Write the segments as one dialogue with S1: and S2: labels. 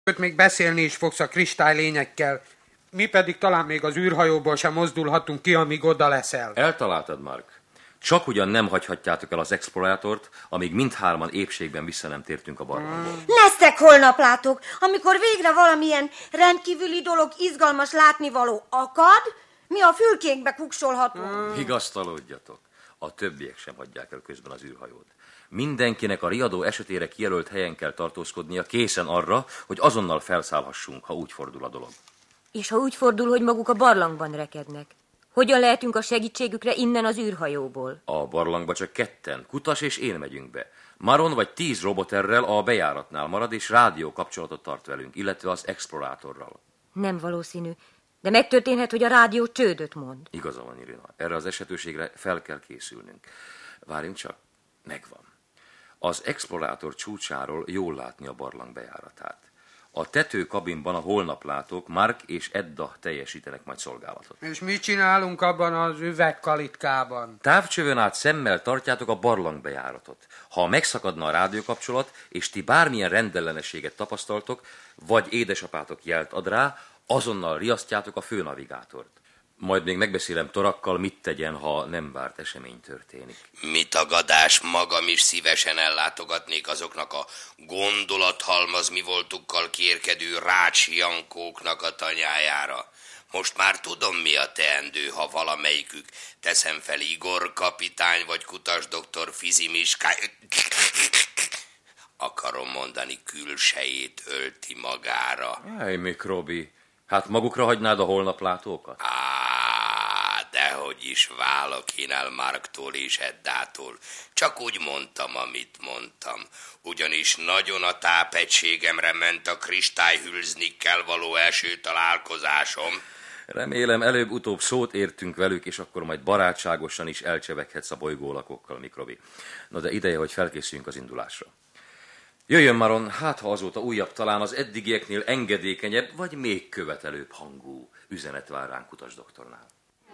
S1: még beszélni is fogsz a kristálylényekkel. Mi pedig talán még az űrhajóból sem mozdulhatunk ki, amíg oda leszel.
S2: Eltaláltad, Mark. Csak ugyan nem hagyhatjátok el az explorátort, amíg mindhárman épségben vissza nem tértünk a barlangból.
S3: Lesztek holnap látok, amikor végre valamilyen rendkívüli dolog, izgalmas látnivaló akad, mi a fülkénkbe kuksolhatunk.
S2: Vigasztalódjatok. A többiek sem hagyják el közben az űrhajót. Mindenkinek a riadó esetére kijelölt helyen kell tartózkodnia, készen arra, hogy azonnal felszállhassunk, ha úgy fordul a dolog.
S4: És ha úgy fordul, hogy maguk a barlangban rekednek? Hogyan lehetünk a segítségükre innen az űrhajóból?
S2: A barlangba csak ketten, Kutas és én megyünk be. Maron vagy 10 roboterrel a bejáratnál marad, és rádió kapcsolatot tart velünk, illetve az explorátorral.
S4: Nem valószínű, de megtörténhet, hogy a rádió csődöt mond.
S2: Igaza van, Irina. Erre az esetőségre fel kell készülnünk. Várjunk csak, megvan. Az explorátor csúcsáról jól látni a barlang bejáratát. A tetőkabinban a holnaplátók Mark és Edda teljesítenek majd szolgálatot.
S1: És mit csinálunk abban az üvegkalitkában?
S2: Távcsövön át szemmel tartjátok a barlang bejáratot. Ha megszakadna a rádiókapcsolat, és ti bármilyen rendellenességet tapasztaltok, vagy édesapátok jelt ad rá, azonnal riasztjátok a főnavigátort. Majd még megbeszélem Torakkal, mit tegyen, ha nem várt esemény történik.
S5: Mi tagadás, magam is szívesen ellátogatnék azoknak a gondolathalmaz mi voltukkal kérkedő Rács Jankóknak a tanyájára. Most már tudom, mi a teendő, ha valamelyikük, teszem fel Igor kapitány vagy Kutas doktor Fizimiskály... akarom mondani, külsejét ölti magára.
S2: Jaj, Mikrobi, hát magukra hagynád a holnaplátókat?
S5: Dehogy is válok én el Marktól és Eddától. Csak úgy mondtam, amit mondtam. Ugyanis nagyon a tápegységemre ment a kristályhülznikkel való első találkozásom.
S2: Remélem előbb-utóbb szót értünk velük, és akkor majd barátságosan is elcseveghetsz a bolygólakókkal, Mikrobi. Na de ideje, hogy felkészüljünk az indulásra. Jöjjön, Maron, hát ha azóta újabb, talán az eddigieknél engedékenyebb, vagy még követelőbb hangú üzenet vár ránk Kutas doktornál.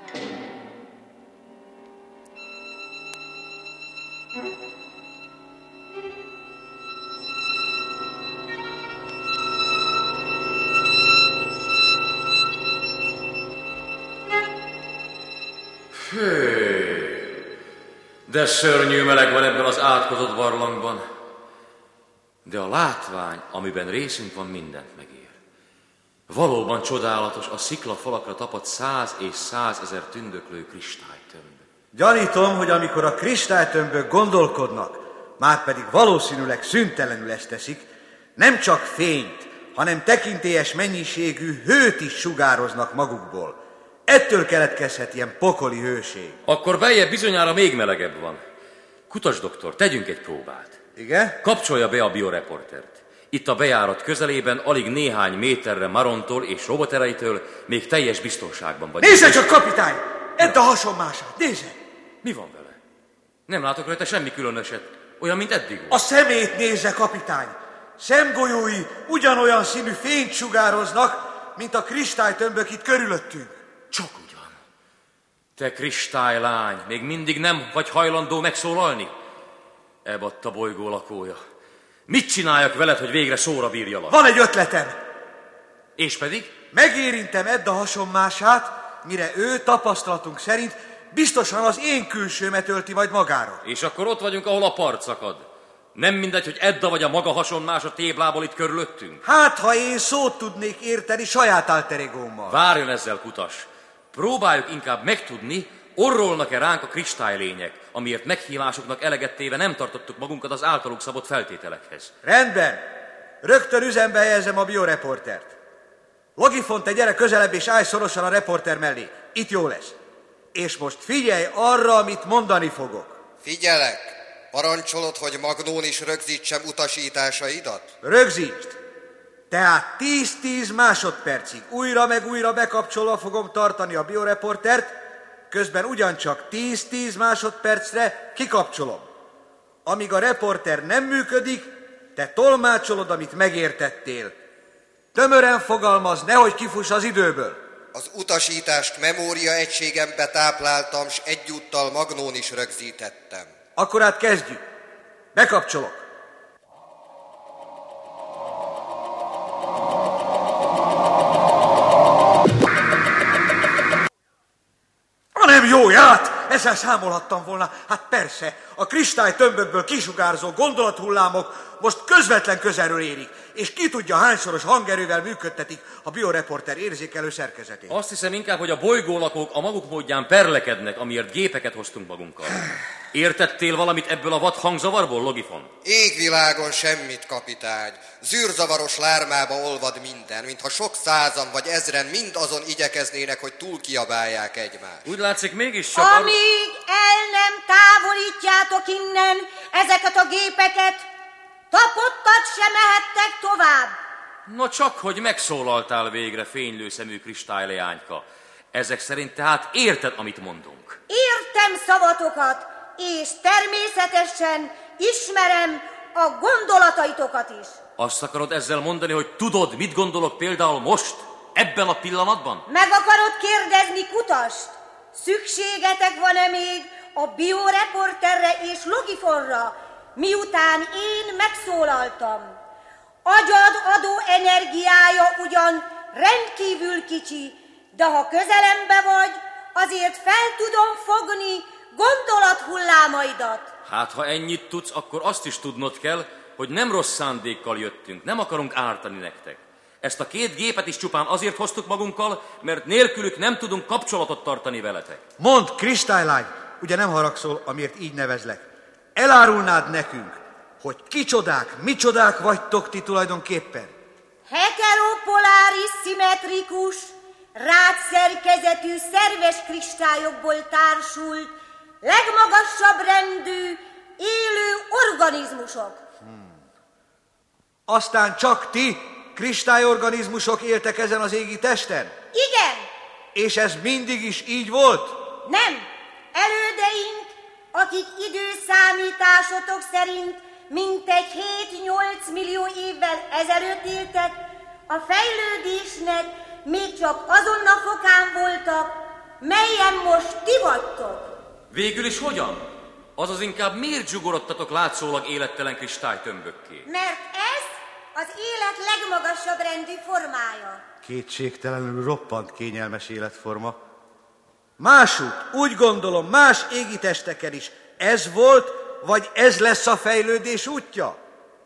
S2: De szörnyű meleg van ebben az átkozott barlangban. De a látvány, amiben részünk van, mindent megér. Valóban csodálatos a sziklafalakra tapadt 100 és 100 000 tündöklő kristálytömb.
S6: Gyanítom, hogy amikor a kristálytömbök gondolkodnak, márpedig valószínűleg szüntelenül ezt teszik, nem csak fényt, hanem tekintélyes mennyiségű hőt is sugároznak magukból. Ettől keletkezhet ilyen pokoli hőség.
S2: Akkor beljebb bizonyára még melegebb van. Kutas doktor, tegyünk egy próbát.
S6: Igen?
S2: Kapcsolja be a bioreportert. Itt a bejárat közelében, alig néhány méterre Marontól és robotereitől még teljes biztonságban vagy.
S6: Nézze csak, kapitány! Edd a hasonmását, nézze!
S2: Mi van vele? Nem látok rajta semmi különöset. Olyan, mint eddig volt.
S6: A szemét nézze, kapitány! Szemgolyói ugyanolyan színű fényt sugároznak, mint a kristálytömbök itt körülöttünk.
S2: Csak ugyan. Te kristálylány, még mindig nem vagy hajlandó megszólalni? Ebadt a bolygó lakója. Mit csináljak veled, hogy végre szóra bírjalak?
S6: Van egy ötletem.
S2: És pedig?
S6: Megérintem Edda hasonmását, mire ő tapasztalatunk szerint biztosan az én külsőmet ölti majd magára.
S2: És akkor ott vagyunk, ahol a part szakad. Nem mindegy, hogy Edda vagy a maga hasonmás a téblából itt körülöttünk.
S6: Hát, ha én szót tudnék érteni saját alteregómmal.
S2: Várjon ezzel, Kutas. Próbáljuk inkább megtudni, orrolnak-e ránk a kristálylények, amiért meghívásuknak eleget téve nem tartottuk magunkat az általuk szabott feltételekhez.
S6: Rendben. Rögtön üzembe helyezem a bioreportert. Logifon, te gyere közelebb és állj szorosan a reporter mellé. Itt jó lesz. És most figyelj arra, amit mondani fogok.
S7: Figyelek. Parancsolod, hogy Magnón is rögzítsem utasításaidat?
S6: Rögzítsd. Tehát 10-10 másodpercig újra meg újra bekapcsolva fogom tartani a bioreportert, közben ugyancsak 10-10 másodpercre kikapcsolom. Amíg a reporter nem működik, te tolmácsolod, amit megértettél. Tömören fogalmaz, nehogy kifuss az időből.
S7: Az utasítást memória egységembe tápláltam, s egyúttal Magnón is rögzítettem.
S6: Akkor hát kezdjük. Bekapcsolok. ezzel számolhattam volna. Hát persze, a kristálytömbökből kisugárzó gondolathullámok most közvetlen közelről érik, és ki tudja hányszoros hangerővel működtetik a bioreporter érzékelő szerkezetét.
S2: Azt hiszem inkább, hogy a bolygólakók a maguk módján perlekednek, amiért gépeket hoztunk magunkkal. Értettél valamit ebből a vad hangzavarból, Logifon?
S7: Égvilágon semmit, kapitány. Zűrzavaros lármába olvad minden, mintha sok százan vagy ezren mind azon igyekeznének, hogy túl kiabálják egymást.
S2: Úgy látszik mégiscsak...
S3: Amíg el nem távolítjátok innen ezeket a gépeket, tapottat se mehettek tovább.
S2: Na csak, hogy megszólaltál végre, fénylő szemű kristályleányka. Ezek szerint tehát érted, amit mondunk?
S3: Értem szavatokat, és természetesen ismerem a gondolataitokat is.
S2: Azt akarod ezzel mondani, hogy tudod, mit gondolok például most, ebben a pillanatban?
S3: Meg akarod kérdezni Kutast? Szükségetek van-e még a bioreporterre és Logifonra, miután én megszólaltam? Agyad adó energiája ugyan rendkívül kicsi, de ha közelembe vagy, azért fel tudom fogni gondolathullámaidat.
S2: Hát, ha ennyit tudsz, akkor azt is tudnod kell, hogy nem rossz szándékkal jöttünk, nem akarunk ártani nektek. Ezt a két gépet is csupán azért hoztuk magunkkal, mert nélkülük nem tudunk kapcsolatot tartani veletek.
S6: Mondd, kristálylány, ugye nem haragszol, amiért így nevezlek. Elárulnád nekünk, hogy kicsodák, micsodák vagytok ti tulajdonképpen?
S3: Heteropoláris, szimmetrikus, rádszerkezetű szerves kristályokból társult, legmagasabb rendű, élő organizmusok.
S6: Aztán csak ti, kristályorganizmusok éltek ezen az égi testen?
S3: Igen.
S6: És ez mindig is így volt?
S3: Nem. Elődeink, akik időszámításotok szerint mintegy 7-8 millió évvel ezelőtt éltek, a fejlődésnek még csak azon a fokán voltak, melyen most ti vagytok.
S2: Végül is hogyan? Azaz inkább miért zsugorodtatok látszólag élettelen kristálytömbökké?
S3: Mert ez az élet legmagasabb rendű formája.
S6: Kétségtelenül roppant kényelmes életforma. Másút, úgy gondolom, más égi testeken is ez volt, vagy ez lesz a fejlődés útja?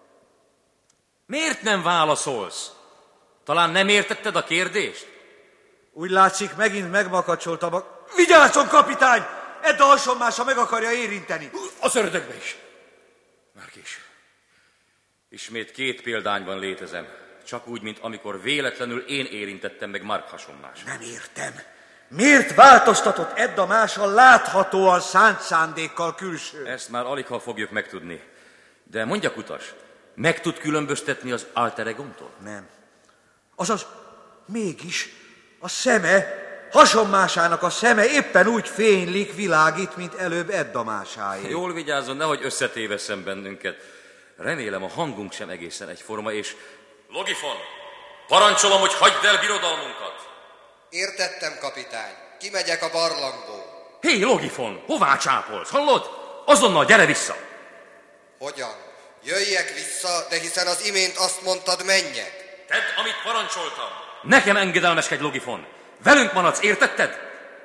S2: Miért nem válaszolsz? Talán nem értetted a kérdést?
S6: Úgy látszik, megint megmakacsoltam a... Vigyázzon, kapitány! Edd a hasonmása meg akarja érinteni.
S2: Az ördögbe is. Már késő. Ismét két példányban létezem. Csak úgy, mint amikor véletlenül én érintettem meg Mark hasonmását.
S6: Nem értem. Miért változtatott Edda mással láthatóan szánt szándékkal külső?
S2: Ezt már aligha fogjuk megtudni. De mondja, Kutas, meg tud különböztetni az alter egomtól?
S6: Nem. Azaz, mégis a szeme, hasonmásának a szeme éppen úgy fénylik, világít, mint előbb Edda másáé.
S2: Jól vigyázzon, nehogy összetévesszen bennünket. Remélem, a hangunk sem egészen egyforma, és... Logifon, parancsolom, hogy hagyd el birodalmunkat.
S7: Értettem, kapitány. Kimegyek a barlangból.
S2: Hé, Logifon, hová csápolsz? Hallod? Azonnal gyere vissza!
S7: Hogyan? Jöjjek vissza, de hiszen az imént azt mondtad, menjek.
S2: Tedd, amit parancsoltam. Nekem engedelmeskedj, Logifon. Velünk maradsz, értetted?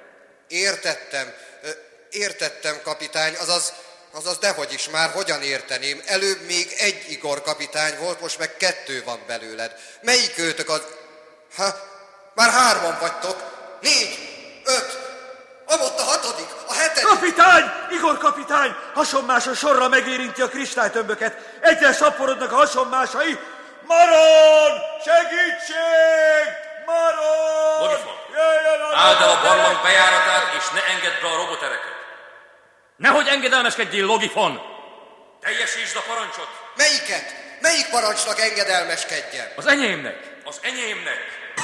S7: Értettem, kapitány, azaz dehogy is már, hogyan érteném? Előbb még egy Igor kapitány volt, most meg 2 van belőled. Melyik őtök az... Már 3 vagytok. 4, 5, amott a 6., a 7.
S6: Kapitány! Igor kapitány! Hasonmása sorra megérinti a kristálytömböket. Egyre szaporodnak a hasonmásai. Maron! Segítség! Maron!
S2: Logifon, áld el a barlang bejáratát, és ne engedd be a robotereket. Nehogy engedelmeskedjél, Logifon! Teljesítsd a parancsot!
S7: Melyiket? Melyik parancsnak engedelmeskedjem?
S2: Az enyémnek! Az enyémnek!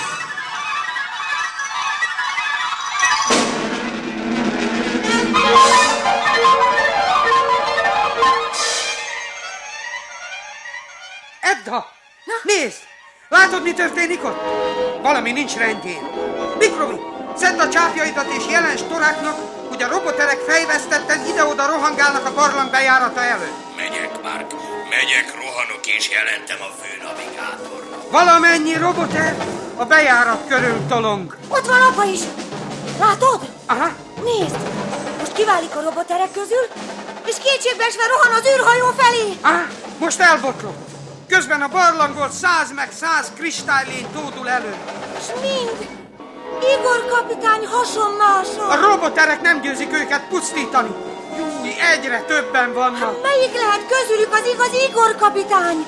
S1: Edda! Nézd! Látod, mi történik ott? Valami nincs rendjén. Mikrobi, szedd a csápjaidat és jelens Toráknak, hogy a roboterek fejvesztetten ide-oda rohangálnak a barlang bejárata előtt.
S5: Megyek, Mark. Megyek, rohanok és jelentem a főnavigátornak.
S1: Valamennyi roboter a bejárat körül tolong.
S3: Ott van apa is. Látod?
S1: Aha.
S3: Nézd, most kiválik a roboterek közül, és kétségbeesve rohan az űrhajó felé.
S1: Most elbotlott. Közben a barlangból 100 meg 100 kristálylény tódul elő.
S3: És mind Igor kapitány hasonmása.
S1: A roboterek nem győzik őket pusztítani. Júj, egyre többen vannak.
S3: Melyik lehet közülük az igazi Igor kapitány?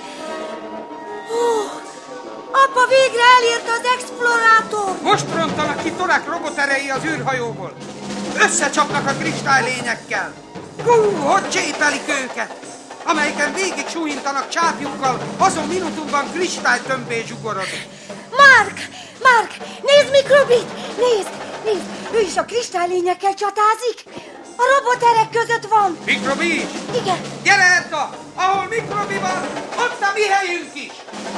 S3: Apa végre elérte az explorátor.
S1: Most rontanak ki Torak roboterei az űrhajóból. Összecsapnak a kristálylényekkel. Hogy csépelik őket, amelyiken végig súlyintanak csápjukkal, azon minutumban kristálytömbé zsugorodott.
S3: Mark, nézd Mikrobit! Nézd! Ő is a kristálylényekkel csatázik. A roboterek között van.
S1: Mikrobi is?
S3: Igen.
S1: Gyere, Edda! Ahol Mikrobi van, ott a mi helyünk is!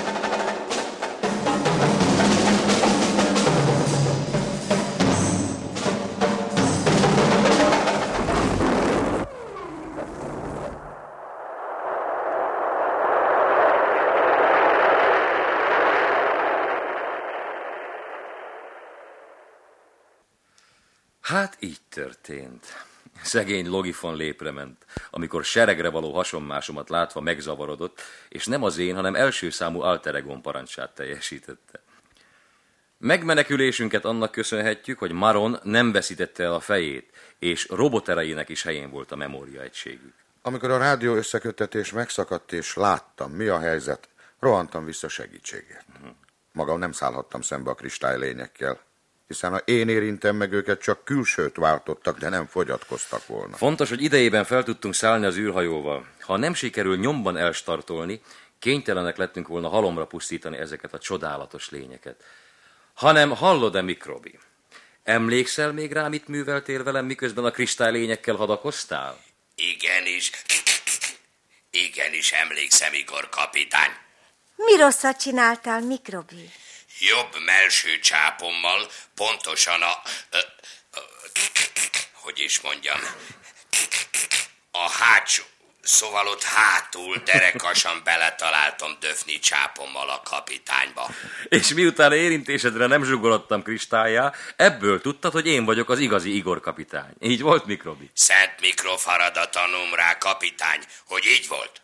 S2: Hát így történt. Szegény Logifon lépre ment, amikor seregre való hasonmásomat látva megzavarodott, és nem az én, hanem első számú alter egón parancsát teljesítette. Megmenekülésünket annak köszönhetjük, hogy Maron nem veszítette el a fejét, és robotereinek is helyén volt a memóriaegységük.
S8: Amikor a rádió összeköttetés megszakadt, és láttam, mi a helyzet, rohantam vissza segítségért. Magam nem szállhattam szembe a kristálylényekkel, hiszen ha én érintem meg őket, csak külsőt váltottak, de nem fogyatkoztak volna.
S2: Fontos, hogy idejében fel tudtunk szállni az űrhajóval. Ha nem sikerül nyomban elstartolni, kénytelenek lettünk volna halomra pusztítani ezeket a csodálatos lényeket. Hanem hallod-e, Mikrobi? Emlékszel még rá, mit műveltél velem, miközben a kristálylényekkel hadakoztál?
S5: Igenis emlékszem, Igor kapitány.
S3: Mi rosszat csináltál, Mikrobi?
S5: Jobb melső csápommal, pontosan hogy is mondjam, a hátsó, szóval ott hátul derekasan beletaláltam döfni csápommal a kapitányba.
S2: És miután érintésedre nem zsugorodtam kristályá, ebből tudtad, hogy én vagyok az igazi Igor kapitány. Így volt, Mikrobi?
S5: Szent Mikrofarada tanom rá, kapitány, hogy így volt.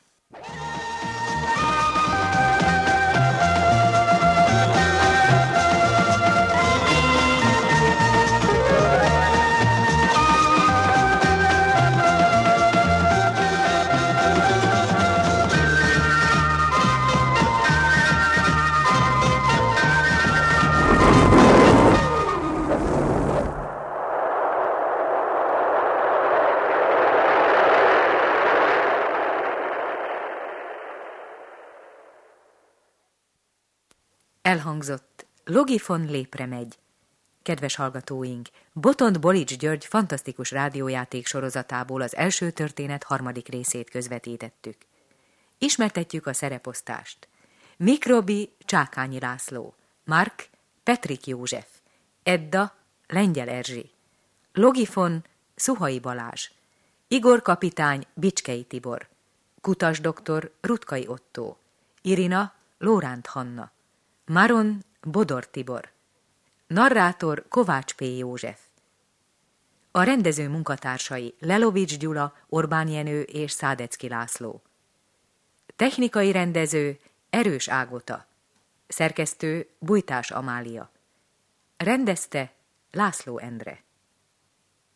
S9: Elhangzott, Logifon lépre megy. Kedves hallgatóink, Botond Bolics György fantasztikus rádiójáték sorozatából az első történet 3. részét közvetítettük. Ismertetjük a szereposztást. Mikrobi Csákányi László, Mark Petrik József, Edda Lengyel Erzsi, Logifon Szuhai Balázs, Igor kapitány Bicskei Tibor, Kutas doktor Rutkai Ottó, Irina Lóránt Hanna, Maron Bodor Tibor, narrátor Kovács P. József. A rendező munkatársai Lelovics Gyula, Orbán Jenő és Szádecki László. Technikai rendező Erős Ágota. Szerkesztő Bujtás Amália. Rendezte László Endre.